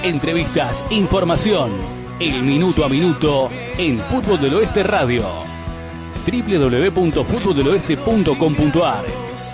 entrevistas, información. El minuto a minuto en Fútbol del Oeste Radio. www.futboldeloeste.com.ar.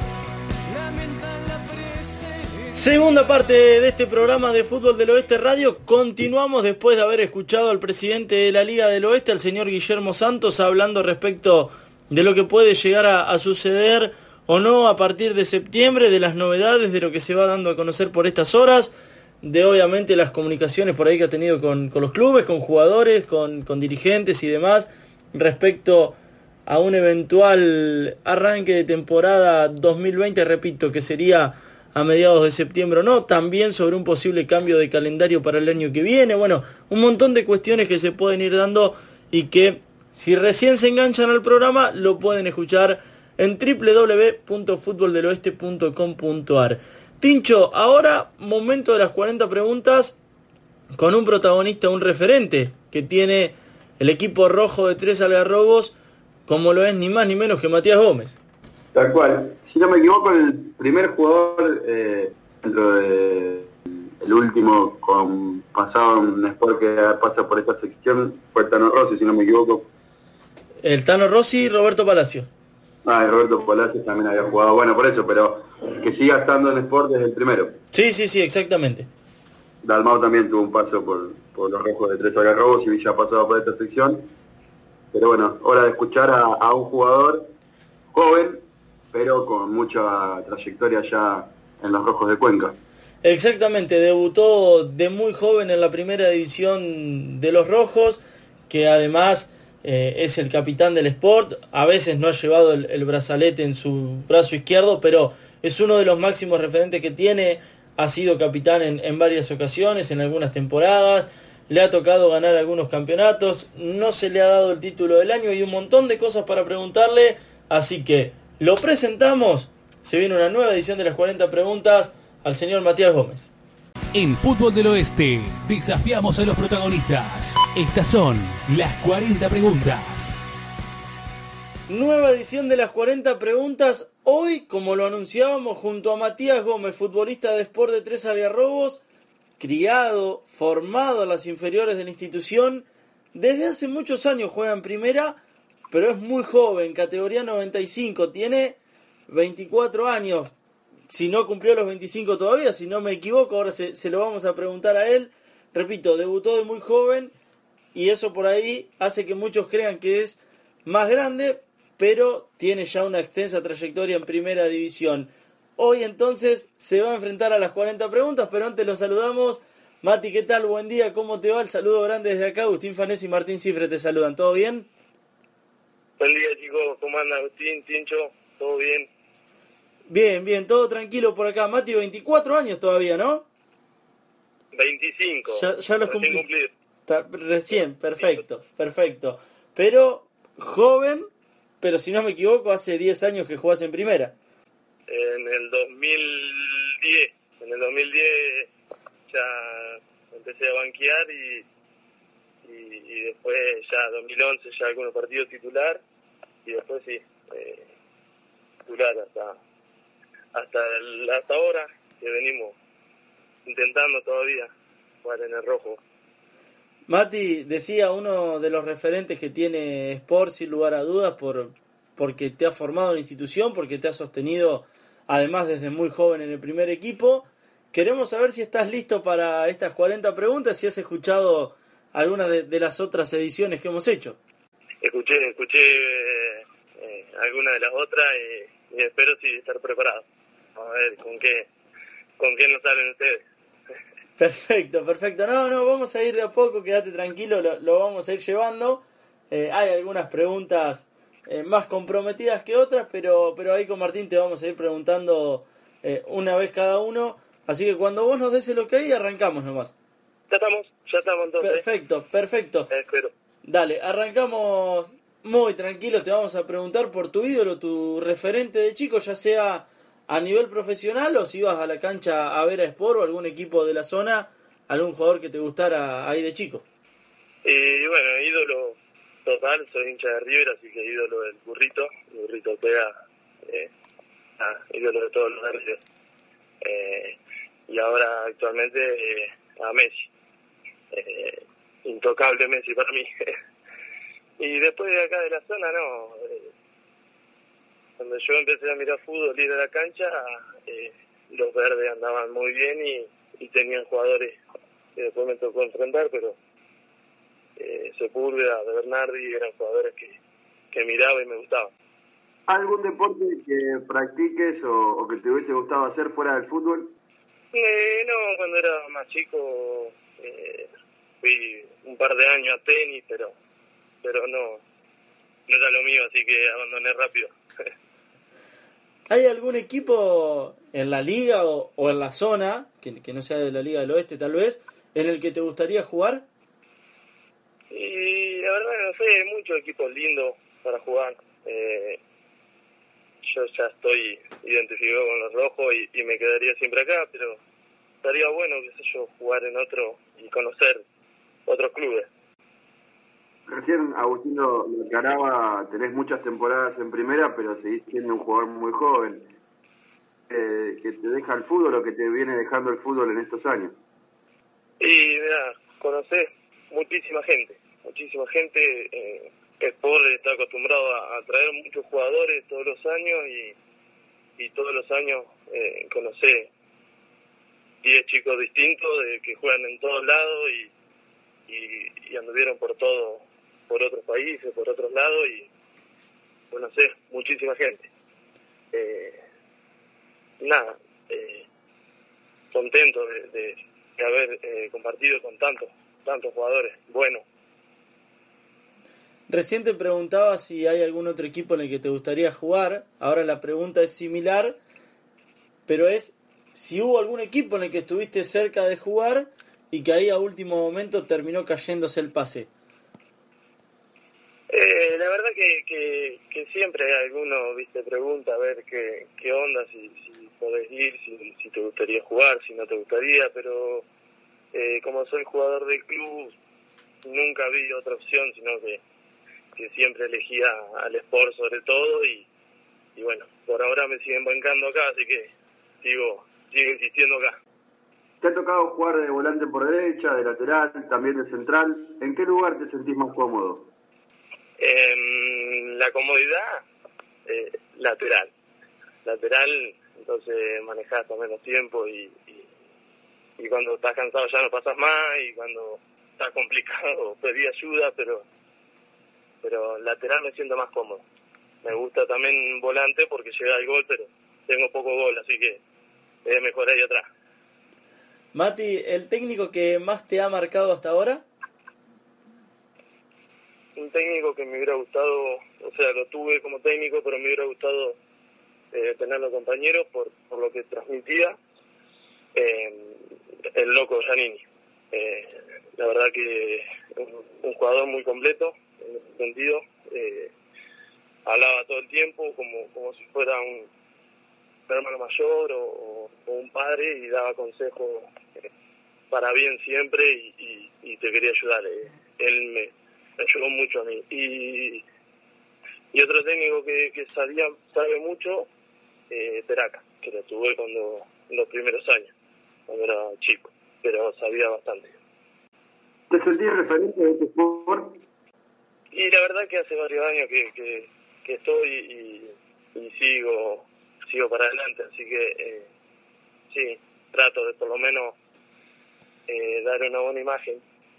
Segunda parte de este programa de Fútbol del Oeste Radio. Continuamos después de haber escuchado al presidente de la Liga del Oeste, al señor Guillermo Santos, hablando respecto de lo que puede llegar a suceder o no a partir de septiembre, de las novedades, de lo que se va dando a conocer por estas horas, de obviamente las comunicaciones por ahí que ha tenido con los clubes, con jugadores, con dirigentes y demás, respecto a un eventual arranque de temporada 2020, repito, que sería a mediados de septiembre o no, también sobre un posible cambio de calendario para el año que viene, bueno, un montón de cuestiones que se pueden ir dando y que si recién se enganchan al programa lo pueden escuchar en www.futboldeloeste.com.ar. Tincho, ahora momento de las 40 preguntas con un protagonista, un referente que tiene el equipo rojo de Tres Algarrobos, como lo es ni más ni menos que Matías Gómez. Tal cual. Si no me equivoco, el primer jugador dentro de el último pasado en Sport que pasa por esta sección fue el Tano Rossi, si no me equivoco. El Tano Rossi y Roberto Palacio. Y Roberto Palacio también había jugado, bueno, por eso, pero que siga estando en Sport es el primero. Sí, exactamente. Dalmau también tuvo un paso por los rojos de Tres Algarrobos y ya ha pasado por esta sección. Pero bueno, hora de escuchar a un jugador joven, pero con mucha trayectoria ya en los rojos de Cuenca. Exactamente, debutó de muy joven en la primera división de los rojos, que además es el capitán del Sport. A veces no ha llevado el brazalete en su brazo izquierdo, pero es uno de los máximos referentes que tiene. Ha sido capitán en varias ocasiones, en algunas temporadas. Le ha tocado ganar algunos campeonatos, no se le ha dado el título del año y un montón de cosas para preguntarle, así que lo presentamos. Se viene una nueva edición de las 40 preguntas al señor Matías Gómez. En Fútbol del Oeste desafiamos a los protagonistas. Estas son las 40 preguntas. Nueva edición de las 40 preguntas. Hoy, como lo anunciábamos, junto a Matías Gómez, futbolista de Sport de Tres Algarrobos, criado, formado a las inferiores de la institución. Desde hace muchos años juega en primera, pero es muy joven, categoría 95, tiene 24 años. Si no cumplió los 25 todavía, si no me equivoco, ahora se lo vamos a preguntar a él. Repito, debutó de muy joven y eso por ahí hace que muchos crean que es más grande, pero tiene ya una extensa trayectoria en primera división. Hoy entonces se va a enfrentar a las 40 preguntas, pero antes lo saludamos. Mati, ¿qué tal? Buen día, ¿cómo te va? El saludo grande desde acá. Agustín Fanés y Martín Cifre te saludan. ¿Todo bien? Buen día, chicos. ¿Cómo anda Agustín, Tincho? ¿Todo bien? Bien, todo tranquilo por acá. Mati, 24 años todavía, ¿no? 25. Ya los cumplí. Recién, perfecto. Pero joven, pero si no me equivoco, hace 10 años que jugás en primera. En el 2010. En el 2010 ya empecé a banquear y después ya 2011 ya algunos partidos titular y después sí, titular hasta ahora que venimos intentando todavía jugar en el rojo. Mati, decía uno de los referentes que tiene Sport sin lugar a dudas porque te ha formado en la institución, porque te ha sostenido además desde muy joven en el primer equipo. Queremos saber si estás listo para estas 40 preguntas, si has escuchado algunas de las otras ediciones que hemos hecho. Escuché algunas de las otras y espero sí estar preparado. A ver con qué nos salen ustedes. Perfecto. No, vamos a ir de a poco, quédate tranquilo, lo vamos a ir llevando. Hay algunas preguntas más comprometidas que otras, pero ahí con Martín te vamos a ir preguntando una vez cada uno. Así que cuando vos nos des el ok, arrancamos nomás. Ya estamos entonces. Perfecto. Espero. Dale, arrancamos muy tranquilo. Te vamos a preguntar por tu ídolo, tu referente de chico, ya sea a nivel profesional o si ibas a la cancha a ver a Sport o algún equipo de la zona, algún jugador que te gustara ahí de chico. Y bueno, ídolo total, soy hincha de River, así que ídolo del Burrito. El Burrito pega, ídolo de todos los de River. Y ahora actualmente a Messi. intocable Messi para mí. Y después de acá de la zona, no. Cuando yo empecé a mirar fútbol, ir a la cancha, los verdes andaban muy bien y tenían jugadores que después me tocó enfrentar, pero Sepúlveda, De Bernardi eran jugadores que miraba y me gustaban. ¿Algún deporte que practiques o que te hubiese gustado hacer fuera del fútbol? No, cuando era más chico fui un par de años a tenis, pero no era lo mío, así que abandoné rápido. ¿Hay algún equipo en la liga o en la zona, que no sea de la Liga del Oeste tal vez, en el que te gustaría jugar? Y la verdad no sé, muchos equipos lindos para jugar. Yo ya estoy identificado con los rojos y me quedaría siempre acá, pero estaría bueno, qué sé yo, jugar en otro y conocer otros clubes. Recién, Agustín lo aclaraba, tenés muchas temporadas en primera, pero seguís siendo un jugador muy joven. ¿Que te deja el fútbol o que te viene dejando el fútbol en estos años? Y mira, conocés muchísima gente. Sport está acostumbrado a traer muchos jugadores todos los años y todos los años conocés 10 chicos distintos que juegan en todos lados y anduvieron por otros países, por otros lados y conocés muchísima gente. Contento de haber compartido con tantos jugadores buenos. Recién te preguntaba si hay algún otro equipo en el que te gustaría jugar. Ahora la pregunta es similar, pero es si hubo algún equipo en el que estuviste cerca de jugar y que ahí a último momento terminó cayéndose el pase. La verdad que siempre hay alguno, pregunta a ver qué onda, si podés ir, si te gustaría jugar, si no te gustaría, pero como soy jugador del club, nunca vi otra opción, sino que siempre elegía al Sport sobre todo y bueno, por ahora me siguen bancando acá, así que sigo insistiendo acá. ¿Te ha tocado jugar de volante por derecha, de lateral, también de central? ¿En qué lugar te sentís más cómodo? La comodidad, lateral, entonces manejás con menos tiempo y cuando estás cansado ya no pasas más y cuando está complicado pedí ayuda, pero lateral me siento más cómodo. Me gusta también volante porque llega el gol, pero tengo poco gol, así que es mejor ahí atrás. Mati, ¿el técnico que más te ha marcado hasta ahora? Un técnico que me hubiera gustado, o sea, lo tuve como técnico, pero me hubiera gustado tenerlo compañero por lo que transmitía, el loco Giannini. La verdad que un jugador muy completo en ese sentido. Hablaba todo el tiempo como si fuera un hermano mayor o un padre y daba consejos para bien siempre y te quería ayudar. Él me ayudó mucho a mí. Y otro técnico que sabe mucho, Peraca, que lo tuve en los primeros años, cuando era chico, pero sabía bastante. ¿Te sentís referente de este sport? Y la verdad que hace varios años que estoy y sigo para adelante, así que sí, trato de por lo menos dar una buena imagen,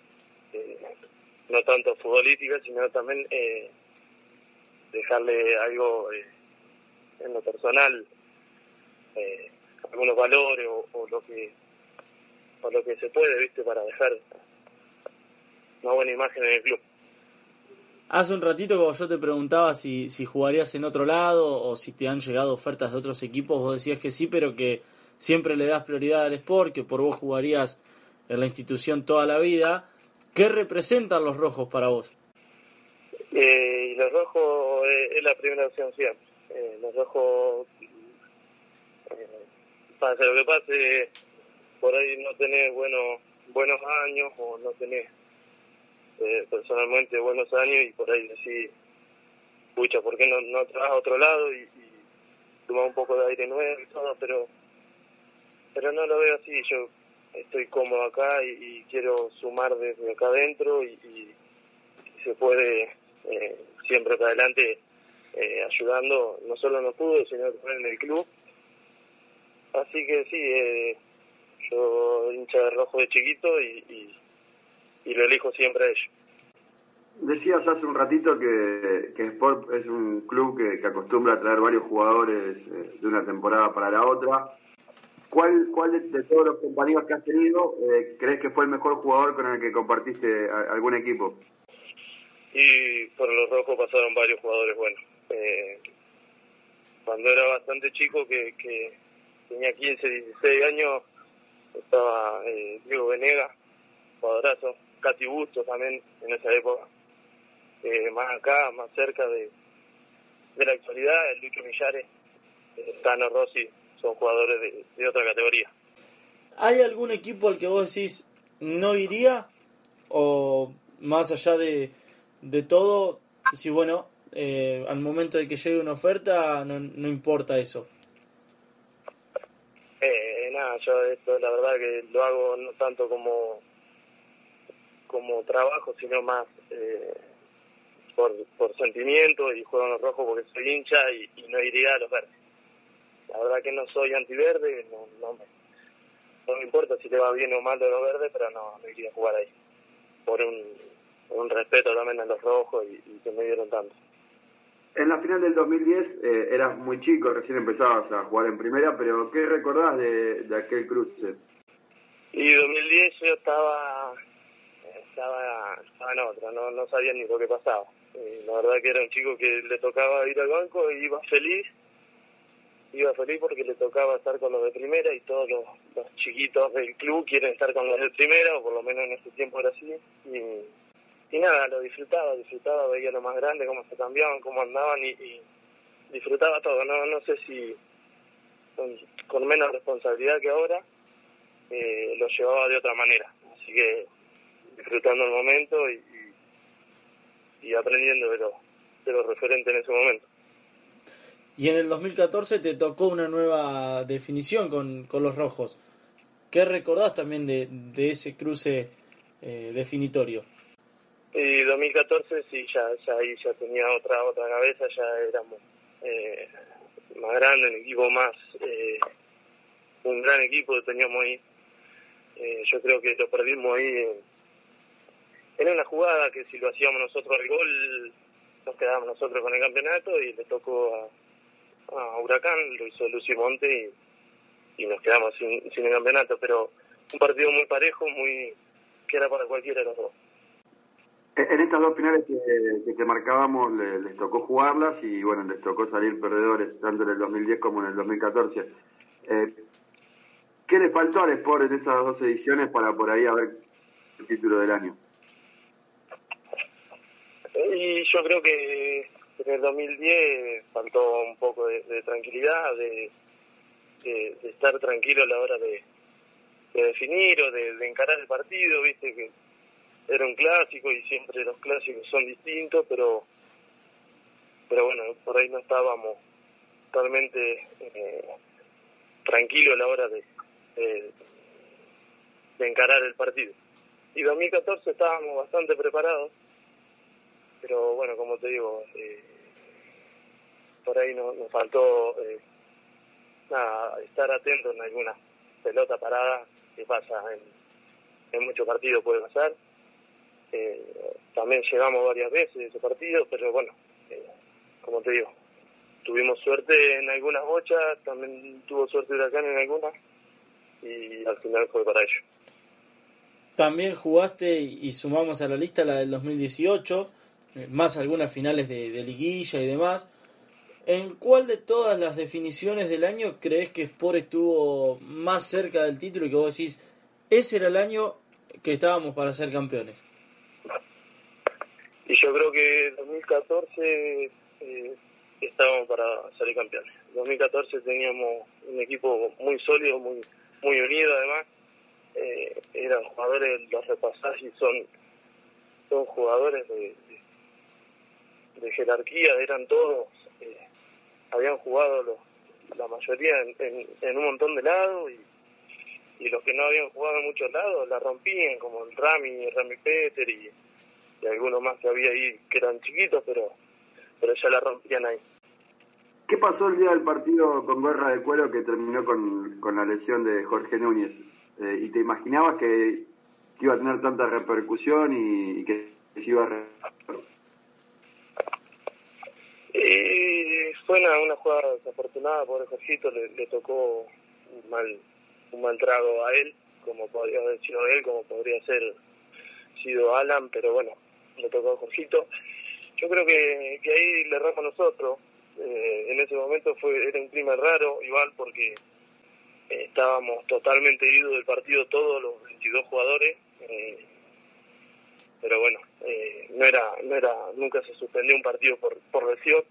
no tanto futbolística, sino también dejarle algo en lo personal, algunos valores o lo que se puede, para dejar una buena imagen en el club. Hace un ratito cuando yo te preguntaba si jugarías en otro lado o si te han llegado ofertas de otros equipos, vos decías que sí, pero que siempre le das prioridad al Sport, que por vos jugarías en la institución toda la vida. ¿Qué representan los rojos para vos? Y los rojos es la primera opción siempre. Los rojos, pase lo que pase, por ahí no tenés buenos años o no tenés personalmente buenos años y por ahí decís, pucha, ¿por qué no te vas a otro lado y tomás un poco de aire nuevo y todo? Pero no lo veo así. Yo estoy cómodo acá y quiero sumar desde acá adentro y se puede siempre para adelante ayudando, no solo en los fútbol, sino también en el club. Así que sí, yo hincha de rojo de chiquito y lo elijo siempre a ellos. Decías hace un ratito que Sport es un club que acostumbra a traer varios jugadores de una temporada para la otra. ¿Cuál de todos los compañeros que has tenido crees que fue el mejor jugador con el que compartiste algún equipo? Y por los rojos pasaron varios jugadores buenos. Cuando era bastante chico, que tenía 15, 16 años, estaba Diego Venega, jugadorazo, Cati Bustos también en esa época. Más acá, más cerca de la actualidad, el Lucho Millares, Tano Rossi, son jugadores de otra categoría. ¿Hay algún equipo al que vos decís no iría? ¿O más allá de todo, decís, bueno, al momento de que llegue una oferta no importa eso? Nada, yo esto la verdad que lo hago no tanto como trabajo, sino más por sentimiento, y juego en los rojos porque soy hincha y no iría a los verdes. La verdad que no soy antiverde, no me importa si le va bien o mal a los verdes, pero no iría a jugar ahí. Por un respeto también a los rojos y que me dieron tanto. En la final del 2010 eras muy chico, recién empezabas a jugar en primera, pero ¿qué recordás de aquel cruce? Y 2010 yo estaba en otra, no sabía ni lo que pasaba. La verdad que era un chico que le tocaba ir al banco y iba feliz porque le tocaba estar con los de primera, y todos los chiquitos del club quieren estar con los de primera, o por lo menos en ese tiempo era así. Y nada, lo disfrutaba, veía lo más grande, cómo se cambiaban, cómo andaban, y disfrutaba todo. No sé si con menos responsabilidad que ahora lo llevaba de otra manera. Así que disfrutando el momento y aprendiendo de lo referente en ese momento. Y en el 2014 te tocó una nueva definición con los rojos. ¿Qué recordás también de ese cruce definitorio? Y 2014 sí, ya ahí ya tenía otra cabeza, ya éramos más grandes, un equipo más, un gran equipo que teníamos ahí. Yo creo que lo perdimos ahí en una jugada que si lo hacíamos nosotros al gol, nos quedábamos nosotros con el campeonato, y le tocó a Huracán, lo hizo Lucy Monte y nos quedamos sin el campeonato, pero un partido muy parejo, que era para cualquiera de los dos. En estas dos finales que te marcábamos les tocó jugarlas y bueno, les tocó salir perdedores tanto en el 2010 como en el 2014. ¿Qué le faltó al Sport en esas dos ediciones para por ahí haber el título del año? Y yo creo que en el 2010 faltó un poco de tranquilidad, de estar tranquilo a la hora de definir o de encarar el partido, viste que era un clásico y siempre los clásicos son distintos, pero bueno, por ahí no estábamos totalmente tranquilos a la hora de encarar el partido. Y 2014 estábamos bastante preparados, pero bueno, como te digo, por ahí nos faltó estar atentos en alguna pelota parada que pasa en muchos partidos, puede pasar. También llegamos varias veces a ese partido, pero bueno, como te digo, tuvimos suerte en algunas bochas, también tuvo suerte Huracán en algunas, y al final fue para ellos. También jugaste, y sumamos a la lista la del 2018, más algunas finales de liguilla y demás. ¿En cuál de todas las definiciones del año crees que Sport estuvo más cerca del título y que vos decís, ese era el año que estábamos para ser campeones? Y yo creo que 2014 estábamos para salir campeones. En 2014 teníamos un equipo muy sólido, muy unido además. Eran jugadores, los repasás y son jugadores de jerarquía, eran todos, habían jugado la mayoría en un montón de lados, los que no habían jugado en muchos lados la rompían, como el Rami Peter y algunos más que había ahí que eran chiquitos, pero ya la rompían ahí. ¿Qué pasó el día del partido con Guerra de Cuero que terminó con la lesión de Jorge Núñez? ¿Y te imaginabas que iba a tener tanta repercusión y que se iba a... Fue una jugada desafortunada, pobre Jorgito, le tocó un mal trago a él, como podría haber sido él, como podría ser sido Alan, pero bueno, le tocó a Jorgito. Yo creo que ahí le erramos nosotros. En ese momento era un clima raro, igual, porque estábamos totalmente heridos del partido todos los 22 jugadores, pero bueno, nunca se suspendió un partido por lesión,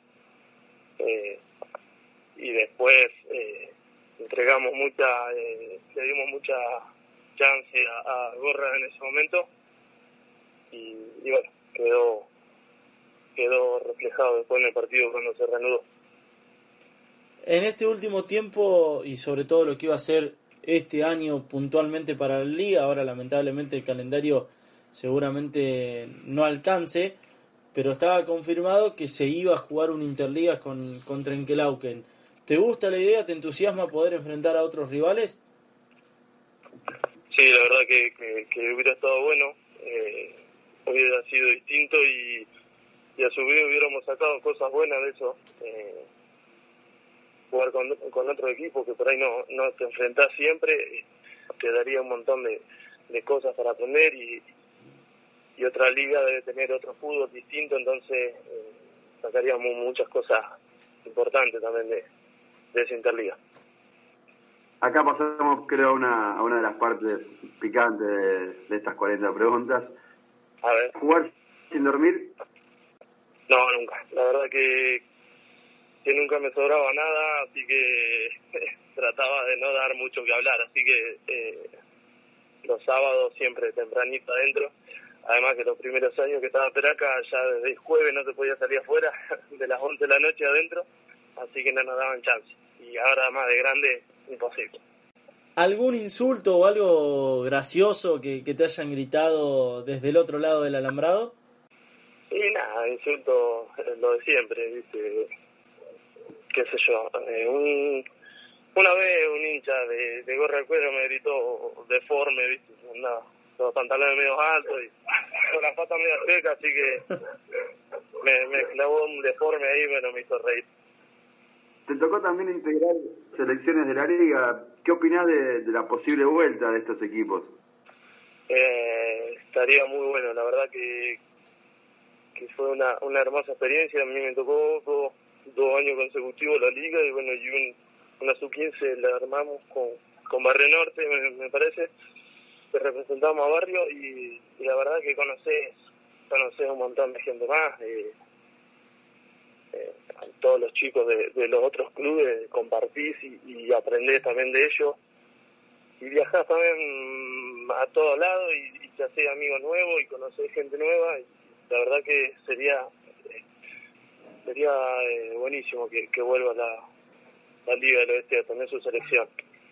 y después entregamos le dimos mucha chance a Gorra en ese momento, y bueno, quedó reflejado después en el partido cuando se reanudó. En este último tiempo, y sobre todo lo que iba a ser este año puntualmente para la Liga, ahora lamentablemente el calendario seguramente no alcance, pero estaba confirmado que se iba a jugar un Interligas contra Enkelauken. ¿Te gusta la idea? ¿Te entusiasma poder enfrentar a otros rivales? Sí, la verdad que hubiera estado bueno, hubiera sido distinto y a su vez hubiéramos sacado cosas buenas de eso. Jugar con otro equipo que por ahí no te enfrentás siempre, te daría un montón de cosas para aprender, y otra liga debe tener otro fútbol distinto, entonces sacaríamos muchas cosas importantes también de esa Interliga. Acá pasamos, creo, a una de las partes picantes de estas 40 preguntas. A ver. ¿Jugar sin dormir? No, nunca. La verdad que nunca me sobraba nada, así que trataba de no dar mucho que hablar, así que los sábados siempre tempranito adentro. Además que los primeros años que estaba en Peraca, ya desde el jueves no se podía salir afuera, de las 11 de la noche adentro, así que no nos daban chance. Y ahora más de grande, imposible. ¿Algún insulto o algo gracioso que te hayan gritado desde el otro lado del alambrado? Y nada, insulto lo de siempre, ¿viste? Qué sé yo. Una vez un hincha de Gorra de Cuero me gritó deforme, ¿viste? Los pantalones medio altos y con las patas medio secas, así que me clavó un deforme ahí, pero me hizo reír. Te tocó también integrar selecciones de la Liga. ¿Qué opinás de la posible vuelta de estos equipos? Estaría muy bueno, la verdad que fue una hermosa experiencia. A mí me tocó 2 años consecutivos la Liga, y bueno, y una sub-15 la armamos con Barrio Norte, me parece, que representamos a Barrio, y la verdad que conoces un montón de gente más, a todos los chicos de los otros clubes, compartís y aprendés también de ellos, y viajás también a todos lados y te haces amigos nuevos y conocés gente nueva, y la verdad que sería buenísimo que vuelva la Liga del Oeste a tener su selección.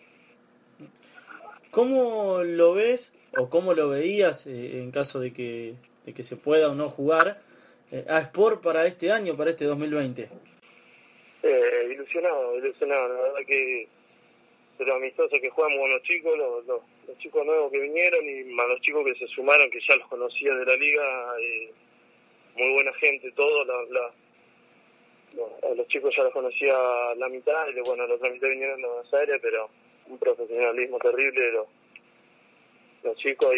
¿Cómo lo ves o cómo lo veías en caso de que se pueda o no jugar a Sport para este año, para este 2020? Ilusionado, la verdad que de lo amistoso que jugamos con los chicos, los chicos nuevos que vinieron y más los chicos que se sumaron, que ya los conocía de la Liga, muy buena gente, todos los chicos ya los conocía la mitad, y bueno, la otra mitad vinieron de Buenos Aires, pero un profesionalismo terrible de los chicos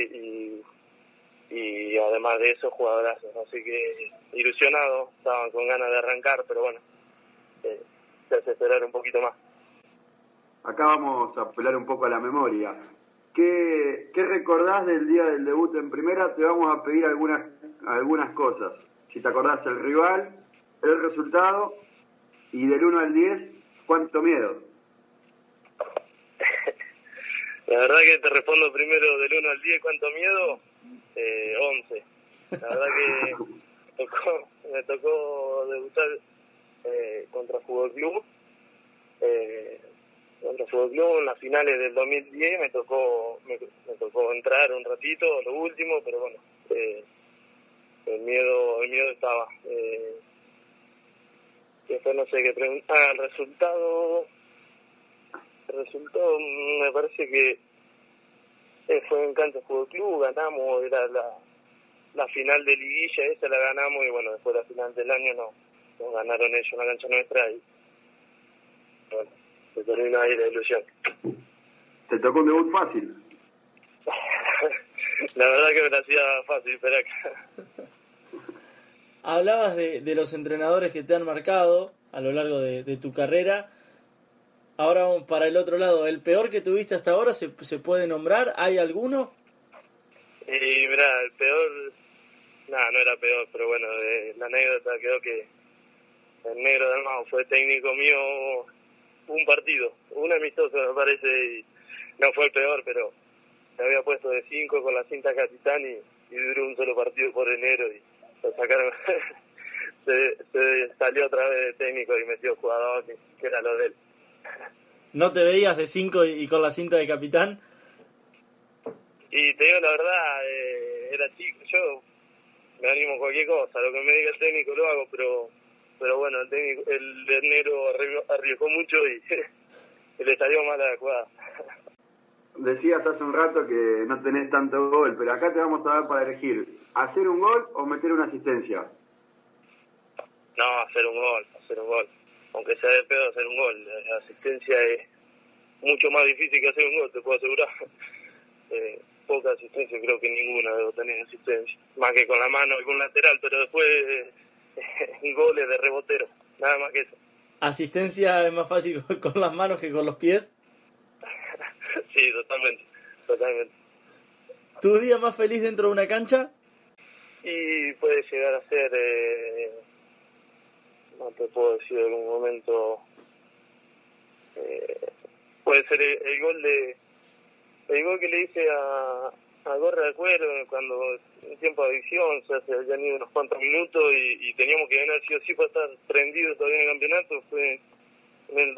y además de eso jugadorazos, así que ilusionados, estaban con ganas de arrancar, pero bueno, se hace esperar un poquito más. Acá vamos a apelar un poco a la memoria. ¿Qué recordás del día del debut en primera? Te vamos a pedir algunas cosas. Si te acordás el rival, el resultado, y del 1 al 10, ¿cuánto miedo? La verdad que te respondo primero del 1 al 10, ¿cuánto miedo? 11. La verdad que me tocó debutar contra Fútbol Club. Contra Fútbol Club en las finales del 2010 me tocó poquito, lo último, pero bueno, el miedo estaba. Después no sé qué preguntar. El resultado me parece que fue en Cancha Fútbol Club, ganamos, era la final de liguilla, esa la ganamos, y bueno, después la final del año nos ganaron ellos en la cancha nuestra, y bueno, se terminó ahí la ilusión. ¿Te tocó un debut fácil? La verdad que me la hacía fácil, pero acá. Hablabas de los entrenadores que te han marcado a lo largo de tu carrera. Ahora vamos para el otro lado. ¿El peor que tuviste hasta ahora se puede nombrar? ¿Hay alguno? Y mirá, el peor, no era peor, pero bueno, la anécdota quedó que el Negro de Almagro fue técnico mío un partido, un amistoso me parece, y no fue el peor, pero me había puesto de 5 con la cinta capitán y duró un solo partido por enero y lo sacaron. se salió otra vez de técnico y metió jugador que era lo de él. ¿No te veías de 5 y con la cinta de capitán? Y te digo la verdad, era chico, yo me animo a cualquier cosa, lo que me diga el técnico lo hago, pero bueno, el negro arriesgó mucho y le salió mal la jugada. Decías hace un rato que no tenés tanto gol, pero acá te vamos a dar para elegir, ¿hacer un gol o meter una asistencia? No, hacer un gol. Aunque sea de pedo, hacer un gol. La asistencia es mucho más difícil que hacer un gol, te puedo asegurar. Poca asistencia, creo que ninguna debo tener asistencia. Más que con la mano, algún lateral, pero después goles de rebotero, nada más que eso. ¿Asistencia es más fácil con las manos que con los pies? Sí, totalmente. ¿Tu día más feliz dentro de una cancha? Y puede llegar a ser, no te puedo decir en algún momento, puede ser el gol que le hice a Gorra de Cuero cuando en tiempo de adición, se habían ido unos cuantos minutos y teníamos que ganar sí o sí para estar prendidos todavía en el campeonato. Fue en el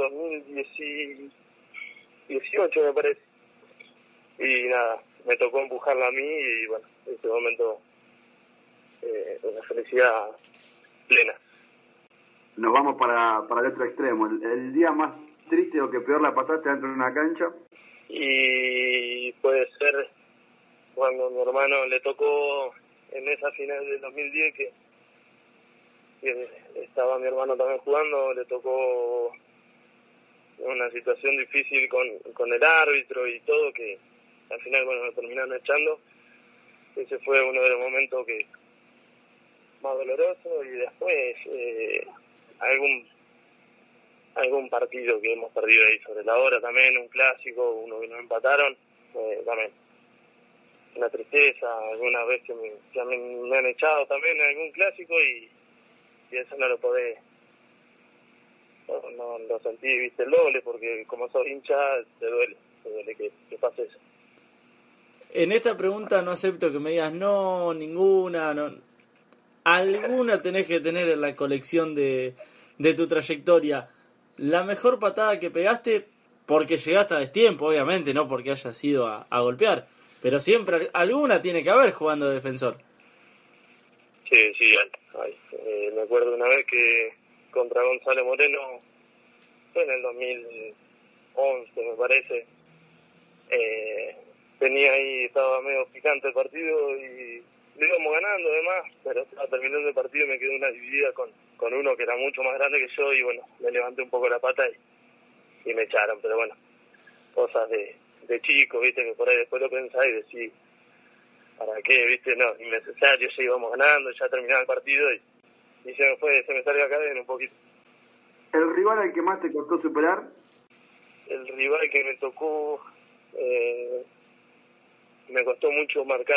2018 me parece, y nada, me tocó empujarla a mí y bueno, en ese momento una felicidad plena. Nos vamos para el otro extremo, el día más triste o que peor la pasaste dentro de una cancha. Y puede ser cuando a mi hermano le tocó en esa final del 2010 que estaba mi hermano también jugando, le tocó una situación difícil con el árbitro y todo, que al final bueno, me terminaron echando. Ese fue uno de los momentos que más doloroso, y después algún partido que hemos perdido ahí sobre la hora también, un clásico, uno que nos empataron, también una tristeza. Algunas veces me han echado también en algún clásico y eso no lo podés, no lo sentí, viste, el doble, porque como sos hincha te duele que pase eso. En esta pregunta no acepto que me digas no, ninguna, no. Alguna tenés que tener en la colección de tu trayectoria. La mejor patada que pegaste, porque llegaste a destiempo, obviamente, no porque hayas ido a golpear, pero siempre alguna tiene que haber jugando de defensor. Sí, me acuerdo una vez que contra Gonzalo Moreno, fue en el 2011 me parece, estaba medio picante el partido y lo íbamos ganando además, pero estaba terminando el partido y me quedé una dividida con uno que era mucho más grande que yo y bueno, me levanté un poco la pata y me echaron, pero bueno, cosas de chico, viste, que por ahí después lo pensás y decís, ¿para qué? Viste, no, innecesario, ya íbamos ganando, ya terminaba el partido y se me salió la cadena un poquito. ¿El rival al que más te costó superar? El rival que me tocó, me costó mucho marcar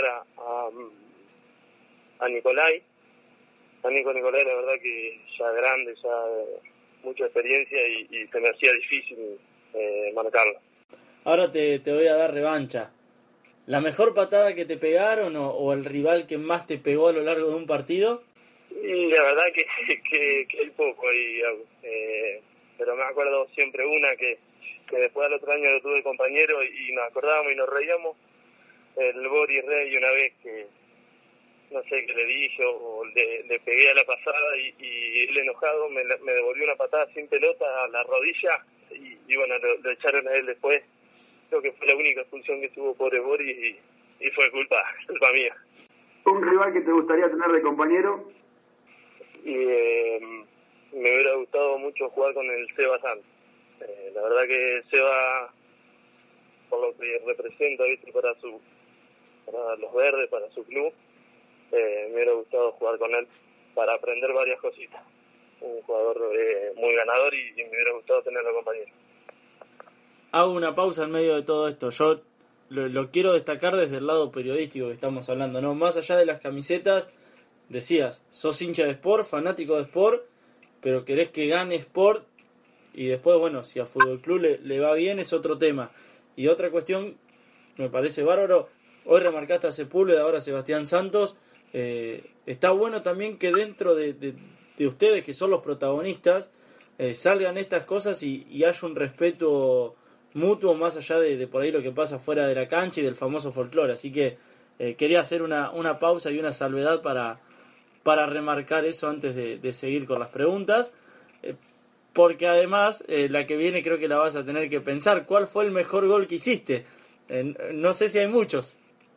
a Nicolai. A Nicolai la verdad que ya grande, ya mucha experiencia y se me hacía difícil marcarlo. Ahora te voy a dar revancha. ¿La mejor patada que te pegaron o el rival que más te pegó a lo largo de un partido? Y la verdad que hay poco ahí, pero me acuerdo siempre una que después al otro año lo tuve compañero y nos acordábamos y nos reíamos. el Bori Rey una vez que, no sé qué le dije o le pegué a la pasada y él enojado me devolvió una patada sin pelota a la rodilla y bueno, lo echaron a él después. Creo que fue la única expulsión que tuvo pobre Bori y fue culpa mía. ¿Un rival que te gustaría tener de compañero? Y me hubiera gustado mucho jugar con el Seba Santos. La verdad que Seba, por lo que representa, ¿viste? para los verdes, para su club, me hubiera gustado jugar con él para aprender varias cositas. Un jugador muy ganador y me hubiera gustado tenerlo compañero. Hago una pausa en medio de todo esto. Yo lo quiero destacar desde el lado periodístico que estamos hablando, ¿no? Más allá de las camisetas, decías, sos hincha de Sport, fanático de Sport, pero querés que gane Sport y después, bueno, si a Fútbol Club le va bien es otro tema. Y otra cuestión, me parece bárbaro, hoy remarcaste a Sepúlveda, ahora Sebastián Santos. Está bueno también que dentro de ustedes, que son los protagonistas, salgan estas cosas y haya un respeto mutuo más allá de por ahí lo que pasa fuera de la cancha y del famoso folclore. Así que quería hacer una pausa y una salvedad para remarcar eso antes de seguir con las preguntas, porque además la que viene creo que la vas a tener que pensar. ¿Cuál fue el mejor gol que hiciste? No sé si hay muchos.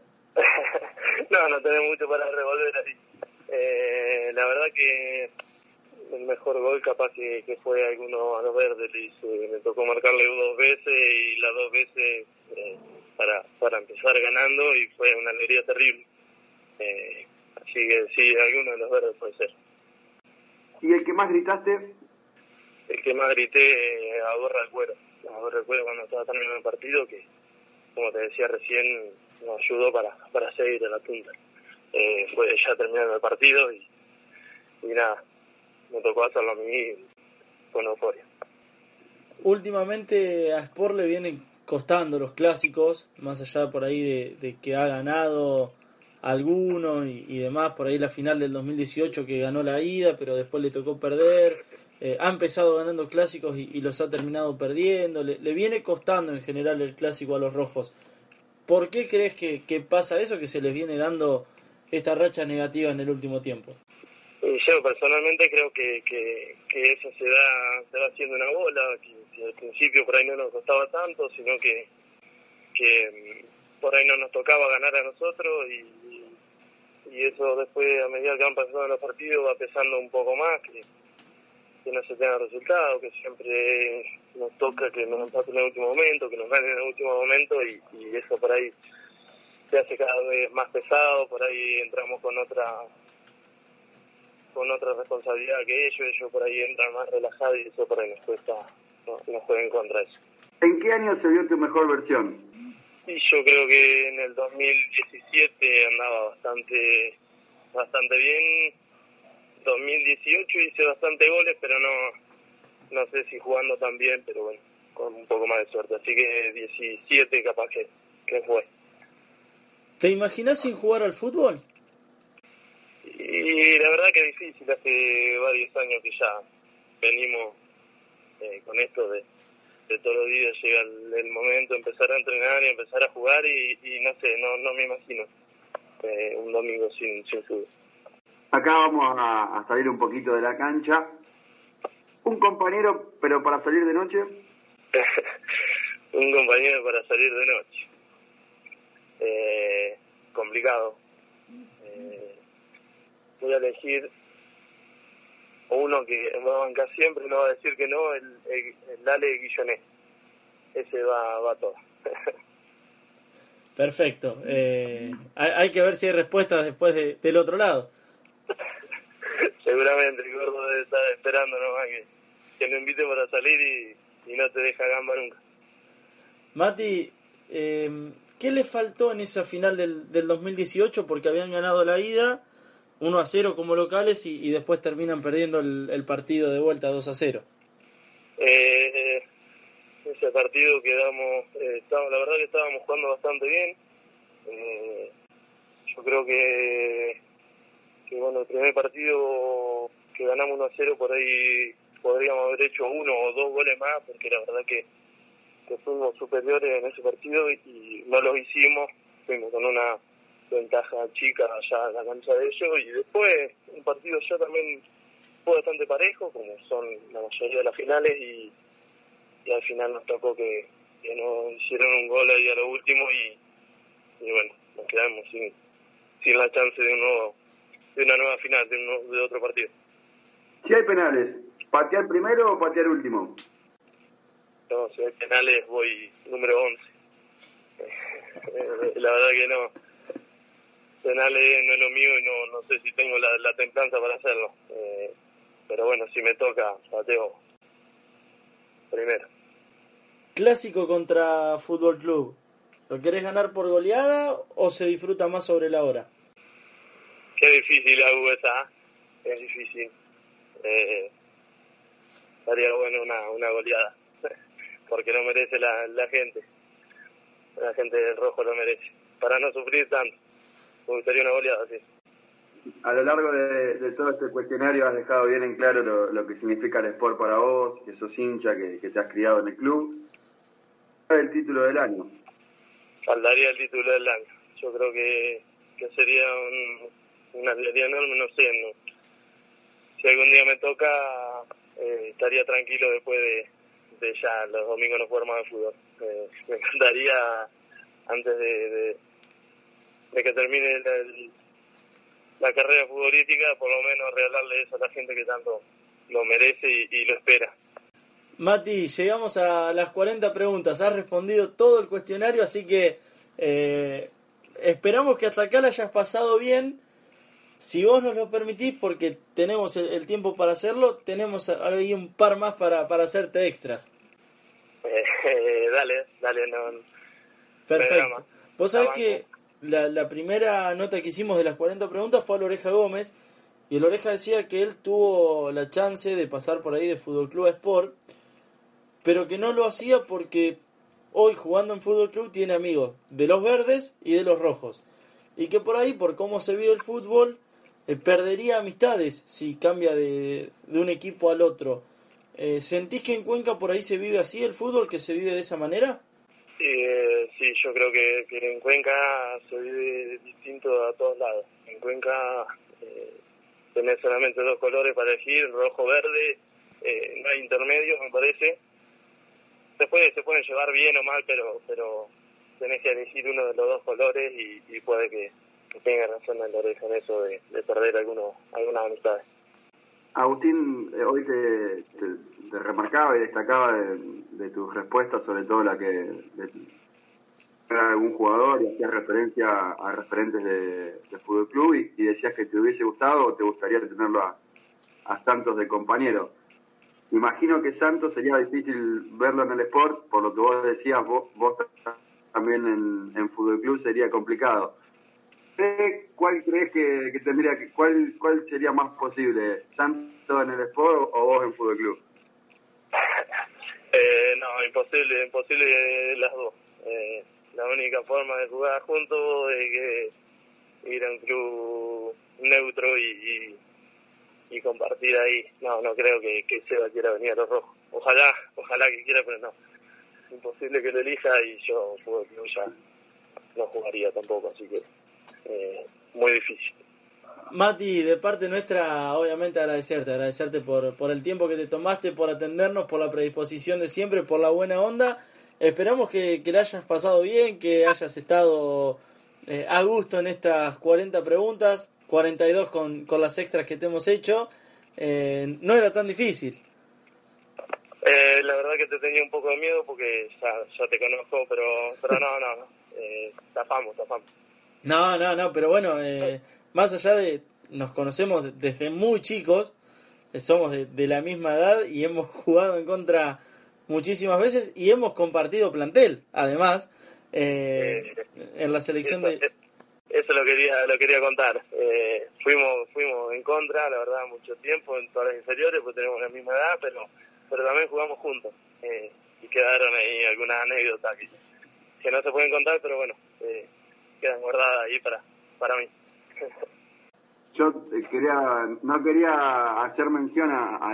No tenés mucho para revolver así. La verdad que el mejor gol capaz que fue alguno a los verdes. Me tocó marcarle 2 veces y las 2 veces para empezar ganando y fue una alegría terrible. Así que sí, alguno de los verdes puede ser. ¿Y el que más gritaste? El que más grité a gorra al cuero. A gorra al cuero cuando estaba terminando el partido, que como te decía recién nos ayudó para seguir a la punta. Fue ya terminando el partido y nada, me tocó hacerlo a mí con euforia. Últimamente a Sport le vienen costando los clásicos, más allá por ahí de que ha ganado alguno y demás, por ahí la final del 2018 que ganó la ida, pero después le tocó perder. Ha empezado ganando clásicos y los ha terminado perdiendo. Le viene costando en general el clásico a los rojos. ¿Por qué crees que pasa eso, que se les viene dando esta racha negativa en el último tiempo? Y yo personalmente creo que eso se va haciendo una bola, que al principio por ahí no nos costaba tanto, sino que por ahí no nos tocaba ganar a nosotros y eso después a medida que van pasando los partidos va pesando un poco más, que no se tenga resultado, que siempre nos toca que nos empaten en el último momento, que nos ganen en el último momento y eso por ahí se hace cada vez más pesado, por ahí entramos con otra responsabilidad que ellos por ahí entran más relajados y eso por ahí nos cuesta, nos juega en contra de eso. ¿En qué año se vio tu mejor versión? Y yo creo que en el 2017 andaba bastante bien. 2018 hice bastante goles, pero no sé si jugando tan bien, pero bueno, con un poco más de suerte. Así que 17 capaz que fue. ¿Te imaginás sin jugar al fútbol? Y la verdad que es difícil, hace varios años que ya venimos con esto de todos los días llega el momento de empezar a entrenar y empezar a jugar y no sé, no me imagino un domingo sin fútbol. Acá vamos a salir un poquito de la cancha. ¿Un compañero, pero para salir de noche? Un compañero para salir de noche. Complicado. Voy a elegir uno que me va a bancar siempre, no va a decir que no, el Ale Guillonet. Ese va todo. Perfecto. Hay que ver si hay respuestas después del otro lado. Seguramente el gordo debe estar esperando nomás que lo invite para salir y no te deja gamba nunca. Mati, ¿qué le faltó en esa final del 2018? Porque habían ganado la ida 1-0 como locales y después terminan perdiendo el partido de vuelta 2-0. Ese partido quedamos, la verdad que estábamos jugando bastante bien. Yo creo que bueno, el primer partido que ganamos 1-0 por ahí podríamos haber hecho 1 o 2 goles más, porque la verdad que fuimos superiores en ese partido y no los hicimos, fuimos con una ventaja chica allá en la cancha de ellos, y después un partido ya también fue bastante parejo, como son la mayoría de las finales, y al final nos tocó que nos hicieron un gol ahí a lo último, y bueno, nos quedamos sin la chance de una nueva final, de otro partido. Si hay penales, ¿patear primero o patear último? No, si hay penales voy número 11. La verdad que no. Penales no es lo mío y no sé si tengo la templanza para hacerlo. Pero bueno, si me toca, pateo primero. Clásico contra Fútbol Club. ¿Lo querés ganar por goleada o se disfruta más sobre la hora? Qué difícil la USA, es difícil. Estaría bueno una goleada, porque lo merece la gente. La gente del rojo lo merece. Para no sufrir tanto, me gustaría una goleada, sí. A lo largo de todo este cuestionario has dejado bien en claro lo que significa el Sport para vos, que sos hincha, que te has criado en el club. ¿Cuál es el título del año? Faltaría el título del año. Yo creo que sería una alegría enorme, no sé. No. Si algún día me toca, estaría tranquilo después de ya los domingos no jugar más de fútbol. Me encantaría, antes de que termine la carrera futbolística, por lo menos regalarle eso a la gente que tanto lo merece y lo espera. Mati, llegamos a las 40 preguntas, has respondido todo el cuestionario, así que esperamos que hasta acá la hayas pasado bien. Si vos nos lo permitís, porque tenemos el tiempo para hacerlo, tenemos ahí un par más para hacerte extras. Dale, no. Perfecto. Vos sabés que la primera nota que hicimos de las 40 preguntas fue al Oreja Gómez, y el Oreja decía que él tuvo la chance de pasar por ahí de Fútbol Club a Sport, pero que no lo hacía porque hoy jugando en Fútbol Club tiene amigos de los verdes y de los rojos, y que por ahí, por cómo se vive el fútbol, perdería amistades si cambia de un equipo al otro. ¿Sentís que en Cuenca por ahí se vive así el fútbol, que se vive de esa manera? Sí, yo creo que en Cuenca se vive distinto a todos lados. En Cuenca tenés solamente 2 colores para elegir, rojo-verde, no hay intermedios, me parece. Se pueden llevar bien o mal, pero tenés que elegir uno de los 2 colores, y puede que tenga razón en Oreja en eso de perder algunas amistades. Agustín, hoy te remarcaba y destacaba de tus respuestas, sobre todo la que de algún jugador, y hacías referencia a referentes de Fútbol Club, y decías que te hubiese gustado o te gustaría tenerlo a Santos de compañero. Imagino que Santos sería difícil verlo en el Sport, por lo que vos decías, vos también en Fútbol Club sería complicado. ¿Cuál crees que tendría cuál sería más posible, Santos en el Sport o vos en Fútbol Club? No, imposible las dos. La única forma de jugar juntos es que ir a un club neutro y compartir ahí. No creo que Seba quiera venir a los rojos. Ojalá que quiera, pero no. Imposible que lo elija, y yo Fútbol Club ya no jugaría tampoco, así que muy difícil. Mati, de parte nuestra, obviamente agradecerte por el tiempo que te tomaste, por atendernos, por la predisposición de siempre, por la buena onda. Esperamos que la hayas pasado bien, que hayas estado a gusto en estas 40 preguntas, 42 con las extras que te hemos hecho. No era tan difícil. La verdad que te tenía un poco de miedo porque ya te conozco, pero no. Zafamos. No, pero bueno, más allá de nos conocemos desde muy chicos, somos de la misma edad y hemos jugado en contra muchísimas veces y hemos compartido plantel, además, en la selección de... Eso lo quería contar. Fuimos en contra, la verdad, mucho tiempo en todas las inferiores, porque tenemos la misma edad, pero también jugamos juntos. Y quedaron ahí algunas anécdotas que no se pueden contar, pero bueno, quedan guardadas ahí para mí. Yo no quería hacer mención a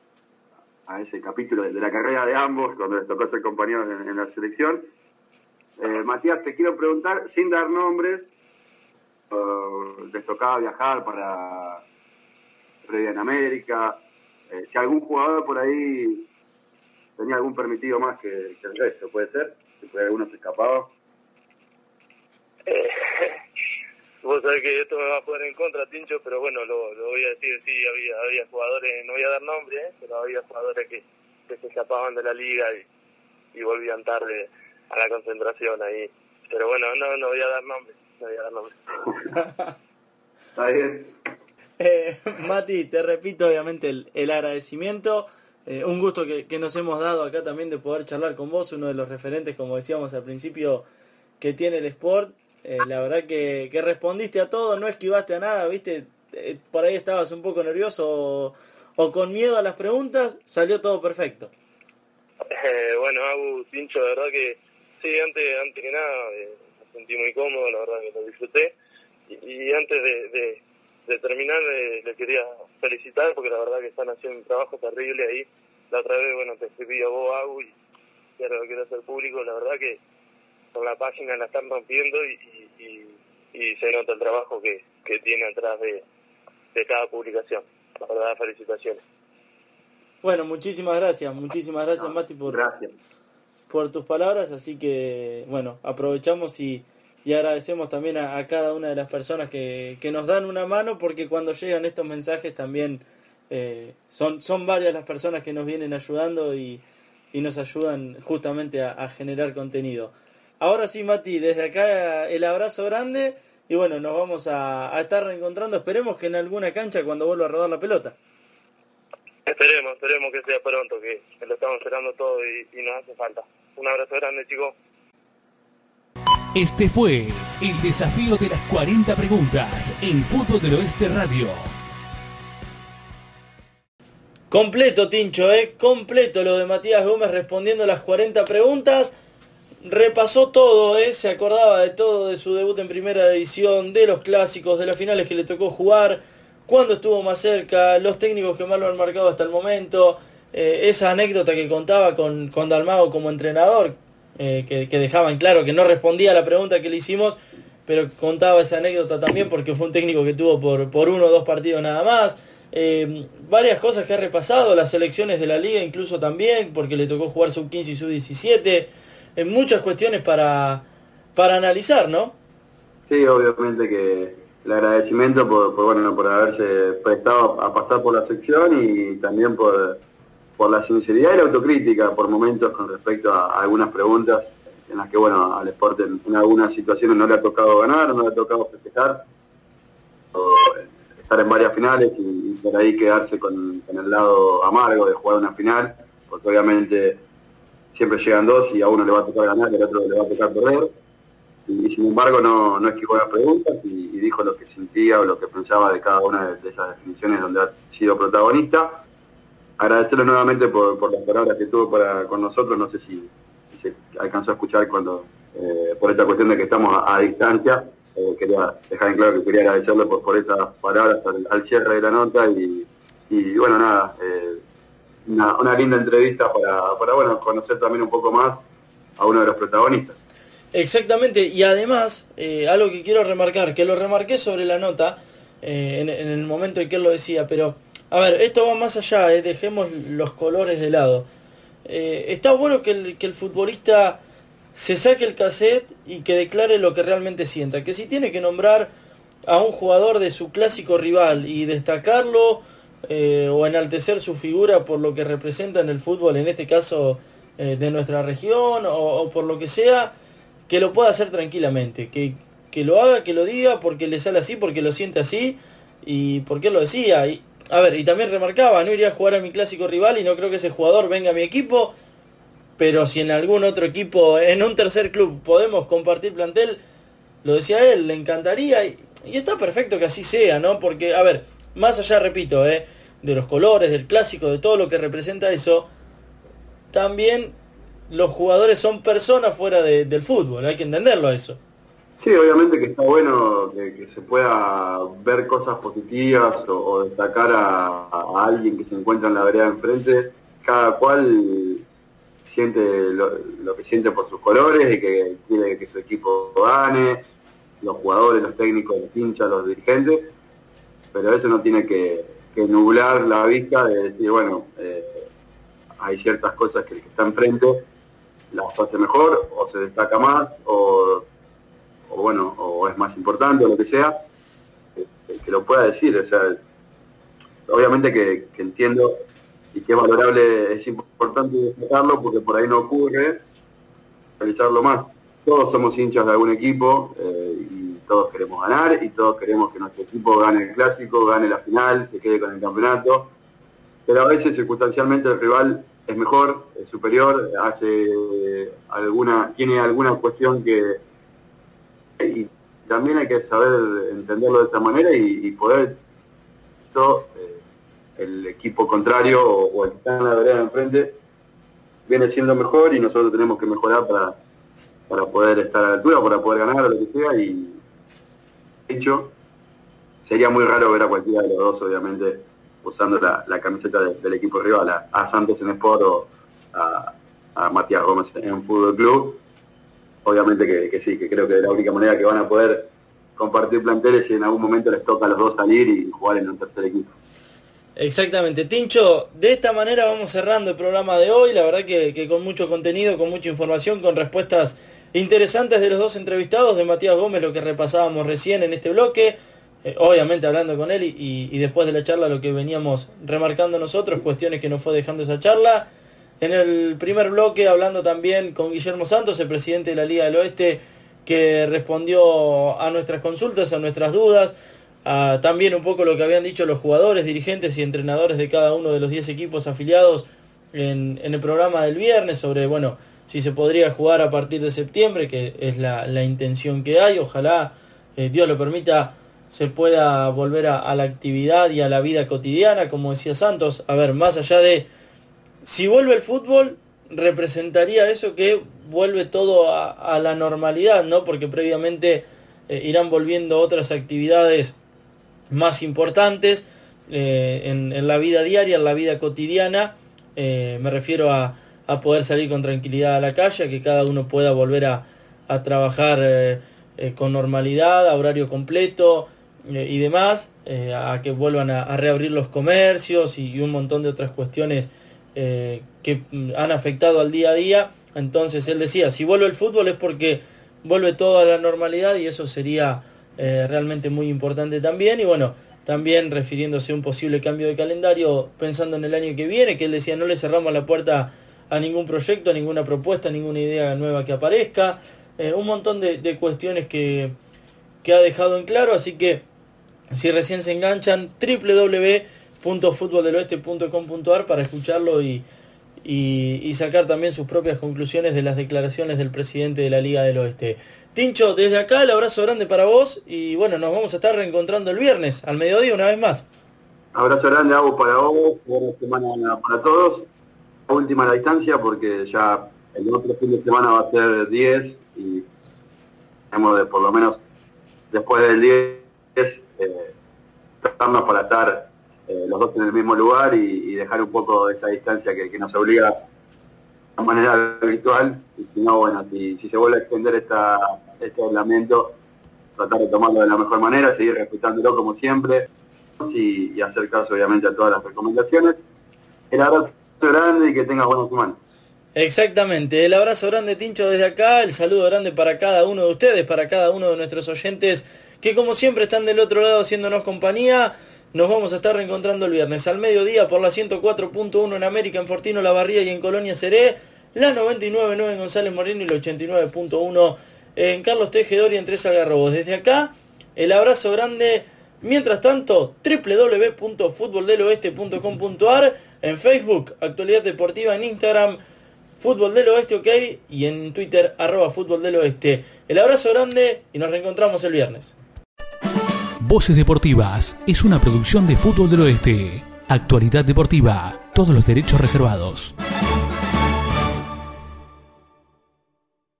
ese capítulo de la carrera de ambos, cuando les tocó ser compañeros en la selección, Matías, te quiero preguntar, sin dar nombres, les tocaba viajar para previa en América, si algún jugador por ahí tenía algún permitido más que el resto, ¿puede ser? Si por ahí alguno se escapaba. Vos sabés que esto me va a jugar en contra, Tincho, pero bueno, lo voy a decir, sí, había jugadores, no voy a dar nombres, pero había jugadores que se escapaban de la liga y volvían tarde a la concentración ahí. Pero bueno, no voy a dar nombres, Está bien. Mati, te repito obviamente el agradecimiento, un gusto que nos hemos dado acá también de poder charlar con vos, uno de los referentes, como decíamos al principio, que tiene el Sport. La verdad que respondiste a todo, no esquivaste a nada, viste, por ahí estabas un poco nervioso o con miedo a las preguntas, salió todo perfecto. Bueno, Agu, Tincho, de verdad que sí, antes que nada me sentí muy cómodo, la verdad que lo disfruté, y antes de terminar le quería felicitar porque la verdad que están haciendo un trabajo terrible ahí. La otra vez, bueno, te escribí a vos, Agu, y ahora lo quiero hacer público, la verdad que con la página la están rompiendo y se nota el trabajo que tiene atrás de cada publicación. La verdad, felicitaciones. Bueno, muchísimas gracias Mati por tus palabras, así que bueno, aprovechamos y agradecemos también a cada una de las personas que nos dan una mano, porque cuando llegan estos mensajes también son varias las personas que nos vienen ayudando y nos ayudan justamente a generar contenido. Ahora sí, Mati, desde acá el abrazo grande y bueno, nos vamos a estar reencontrando, esperemos que en alguna cancha cuando vuelva a rodar la pelota. Esperemos que sea pronto, que lo estamos esperando todo y nos hace falta. Un abrazo grande, chicos. Este fue el desafío de las 40 preguntas en Fútbol del Oeste Radio. Completo, Tincho, completo lo de Matías Gómez respondiendo las 40 preguntas. Repasó todo, se acordaba de todo, de su debut en primera división, de los clásicos, de las finales que le tocó jugar, cuando estuvo más cerca, los técnicos que más lo han marcado hasta el momento, esa anécdota que contaba con Dalmau como entrenador, que dejaban claro que no respondía a la pregunta que le hicimos, pero contaba esa anécdota también porque fue un técnico que tuvo por 1 o 2 partidos nada más. Varias cosas que ha repasado, las selecciones de la liga incluso también, porque le tocó jugar sub-15 y sub-17, muchas cuestiones para analizar, ¿no? Sí, obviamente que el agradecimiento por haberse prestado a pasar por la sección y también por la sinceridad y la autocrítica por momentos con respecto a algunas preguntas en las que, bueno, al Sport en algunas situaciones no le ha tocado ganar, no le ha tocado festejar, o estar en varias finales y por ahí quedarse con el lado amargo de jugar una final, porque obviamente siempre llegan dos y a uno le va a tocar ganar y al otro le va a tocar perder. Y sin embargo no esquivó las preguntas y dijo lo que sentía o lo que pensaba de cada una de esas definiciones donde ha sido protagonista. Agradecerle nuevamente por las palabras que tuvo con nosotros, no sé si se alcanzó a escuchar cuando por esta cuestión de que estamos a distancia, quería dejar en claro que quería agradecerle por estas palabras al cierre de la nota y bueno, nada, una linda entrevista para bueno, conocer también un poco más a uno de los protagonistas. Exactamente, y además, algo que quiero remarcar, que lo remarqué sobre la nota, en el momento en que él lo decía, pero, a ver, esto va más allá, dejemos los colores de lado. Está bueno que el futbolista se saque el cassette y que declare lo que realmente sienta, que si tiene que nombrar a un jugador de su clásico rival y destacarlo, o enaltecer su figura por lo que representa en el fútbol, en este caso de nuestra región, o por lo que sea, que lo pueda hacer tranquilamente, que lo haga, que lo diga, porque le sale así, porque lo siente así, y porque él lo decía. Y también remarcaba, no iría a jugar a mi clásico rival y no creo que ese jugador venga a mi equipo, pero si en algún otro equipo, en un tercer club, podemos compartir plantel, lo decía él, le encantaría, y está perfecto que así sea, ¿no? Porque, más allá, repito, de los colores, del clásico, de todo lo que representa eso, también los jugadores son personas fuera del fútbol, hay que entenderlo eso. Sí, obviamente que está bueno que se pueda ver cosas positivas o destacar a alguien que se encuentra en la vereda de enfrente, cada cual siente lo que siente por sus colores y que quiere que su equipo gane, los jugadores, los técnicos, los hinchas, los dirigentes, pero eso no tiene que nublar la vista de decir, bueno, hay ciertas cosas que el que está enfrente las hace mejor, o se destaca más, o es más importante, o lo que sea, que lo pueda decir. O sea, obviamente que entiendo y que es valorable, es importante destacarlo porque por ahí no ocurre, realizarlo más. Todos somos hinchas de algún equipo y todos queremos ganar y todos queremos que nuestro equipo gane el clásico, gane la final, se quede con el campeonato, pero a veces circunstancialmente el rival es mejor, es superior, tiene alguna cuestión y también hay que saber entenderlo de esta manera y poder el equipo contrario o el que está en la vereda de enfrente viene siendo mejor y nosotros tenemos que mejorar para poder estar a la altura, para poder ganar o lo que sea. Y de hecho sería muy raro ver a cualquiera de los dos obviamente usando la camiseta del equipo rival, a Santos en Sport o a Matías Gómez en Fútbol Club. Obviamente que sí, que creo que es la única manera que van a poder compartir planteles y en algún momento les toca a los dos salir y jugar en un tercer equipo. Exactamente. Tincho, de esta manera vamos cerrando el programa de hoy, la verdad que con mucho contenido, con mucha información, con respuestas interesantes de los dos entrevistados, de Matías Gómez, lo que repasábamos recién en este bloque, obviamente hablando con él y después de la charla lo que veníamos remarcando nosotros, cuestiones que nos fue dejando esa charla. En el primer bloque hablando también con Guillermo Santos, el presidente de la Liga del Oeste, que respondió a nuestras consultas, a nuestras dudas, también un poco lo que habían dicho los jugadores, dirigentes y entrenadores de cada uno de los 10 equipos afiliados en el programa del viernes sobre, bueno, si se podría jugar a partir de septiembre, que es la intención que hay. Ojalá, Dios lo permita, se pueda volver a la actividad y a la vida cotidiana, como decía Santos. A ver, más allá de si vuelve el fútbol, representaría eso que vuelve todo a la normalidad, ¿no? Porque previamente irán volviendo otras actividades más importantes en la vida diaria, en la vida cotidiana. Me refiero a poder salir con tranquilidad a la calle, a que cada uno pueda volver a trabajar con normalidad, a horario completo y demás, a que vuelvan a reabrir los comercios y un montón de otras cuestiones que han afectado al día a día. Entonces él decía, si vuelve el fútbol es porque vuelve todo a la normalidad y eso sería realmente muy importante también. Y bueno, también refiriéndose a un posible cambio de calendario, pensando en el año que viene, que él decía, no le cerramos la puerta a ningún proyecto, a ninguna propuesta, a ninguna idea nueva que aparezca, un montón de cuestiones que ha dejado en claro. Así que si recién se enganchan, www.futboldeloeste.com.ar para escucharlo y sacar también sus propias conclusiones de las declaraciones del presidente de la Liga del Oeste. Tincho, desde acá el abrazo grande para vos y bueno, nos vamos a estar reencontrando el viernes al mediodía una vez más. Abrazo grande, Agus, para vos, buena semana para todos. Última la distancia porque ya el otro fin de semana va a ser 10 y tenemos por lo menos después del 10 tratarnos para estar los dos en el mismo lugar y dejar un poco de esta distancia que nos obliga de manera virtual. Y si no, bueno, si se vuelve a extender este aislamiento, tratar de tomarlo de la mejor manera, seguir respetándolo como siempre y hacer caso obviamente a todas las recomendaciones. El abrazo grande y que tengas buena semana. Exactamente, el abrazo grande, Tincho, desde acá, el saludo grande para cada uno de ustedes, para cada uno de nuestros oyentes que como siempre están del otro lado haciéndonos compañía. Nos vamos a estar reencontrando el viernes al mediodía por la 104.1 en América, en Fortino Lavarría y en Colonia Seré, la 99.9 en González Moreno y la 89.1 en Carlos Tejedor y en Tres Algarrobos. Desde acá, el abrazo grande. Mientras tanto, www.futboldeloeste.com.ar, en Facebook, Actualidad Deportiva, en Instagram, Fútbol del Oeste, ok, y en Twitter, @Fútbol del Oeste. El abrazo grande y nos reencontramos el viernes. Voces Deportivas es una producción de Fútbol del Oeste. Actualidad Deportiva, todos los derechos reservados.